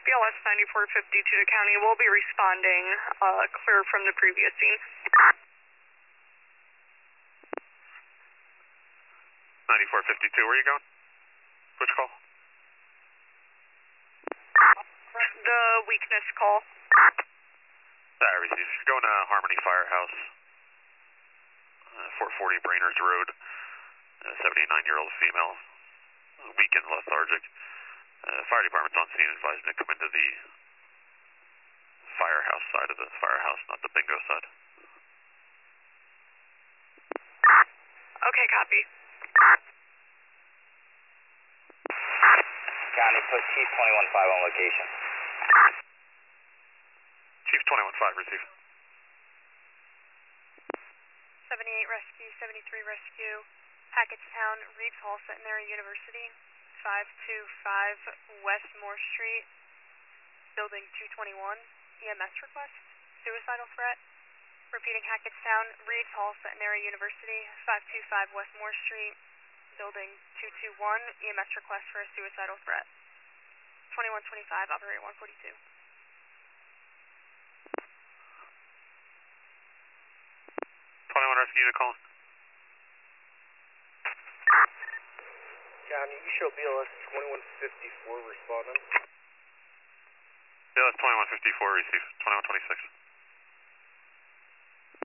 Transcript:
BLS 9452 to county. We'll be responding clear from the previous scene. 9452, where are you going? Which call? The weakness call. I received. You're going to Harmony Firehouse, 440 Brainers Road. 79-year-old female, weak and lethargic. Fire department's on scene, advised to come into the firehouse side of the firehouse, not the bingo side. Okay, copy. County, put Chief 21-5 on location. Chief 21-5, receive. 78 rescue, 73 rescue, Hackettstown, Reeves Hall, Centenary University, 525 West Moore Street, building 221, EMS request, suicidal threat. Repeating, Hackettstown, Reeves Hall, Centenary University, 525 West Moore Street, building 221, EMS request for a suicidal threat. 2125, operator 142. 21 rescue unit calling. County, you show BLS 2154 responding. BLS 2154, receive. 2126.